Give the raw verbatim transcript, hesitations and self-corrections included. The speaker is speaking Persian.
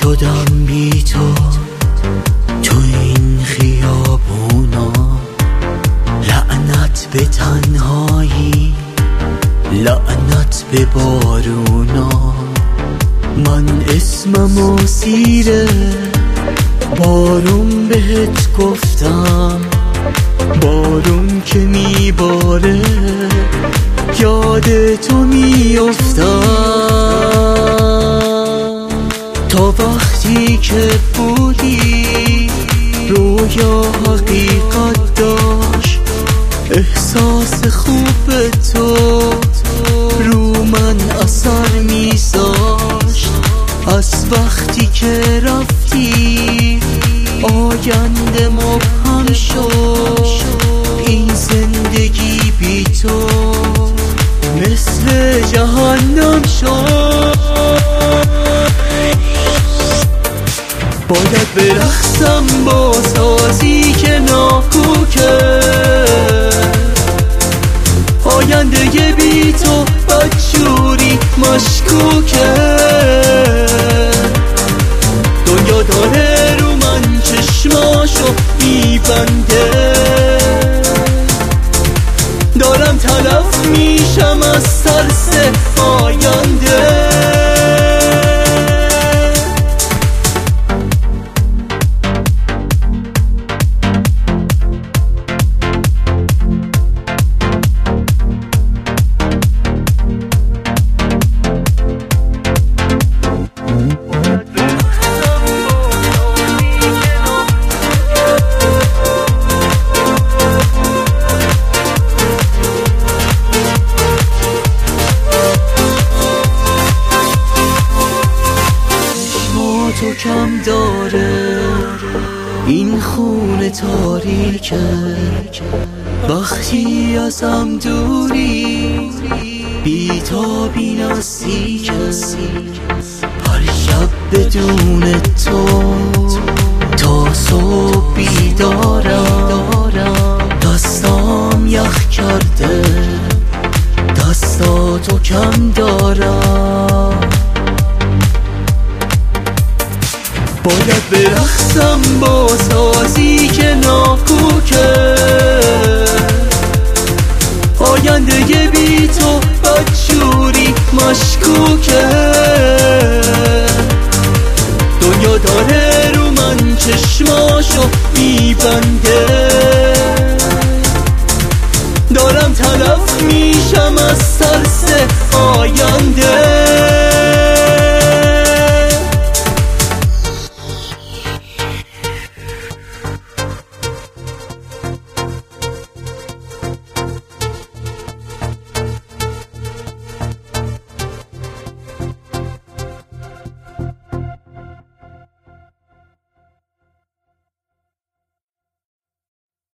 شدم بی تو تو این خیابونا، لعنت به تنهایی، لعنت به بارونا. من اسمم اسیره، بارون بهت گفتم، بارون که میباره یاد تو میافتم. تا وقتی که بودی رویا حقیقت داشت، احساس خوب تو رو من اثر میذاشت. از وقتی که رفتی آینده مبهم شد، این زندگی بی تو مثل جهنم شد. باید برقصم با سازی که ناکوکه، آینده بی تو بدجوری مشکوکه. دنیا داره رو من چشماشو میبنده، دارم تلف میشم از ترس آینده. تو کم داره این خون تاریکه، وقتی ازم دوری بی تا بی نزدیکه. هر شب بدون تو تا صبح بیدارم، دستام یخ کرده دستاتو کم دارم. باید برقصم با سازی که ناکوکه، آینده بی تو بدجوری مشکوکه. دنیا داره رو من چشماشو میبنده، دارم تلف میشم از ترس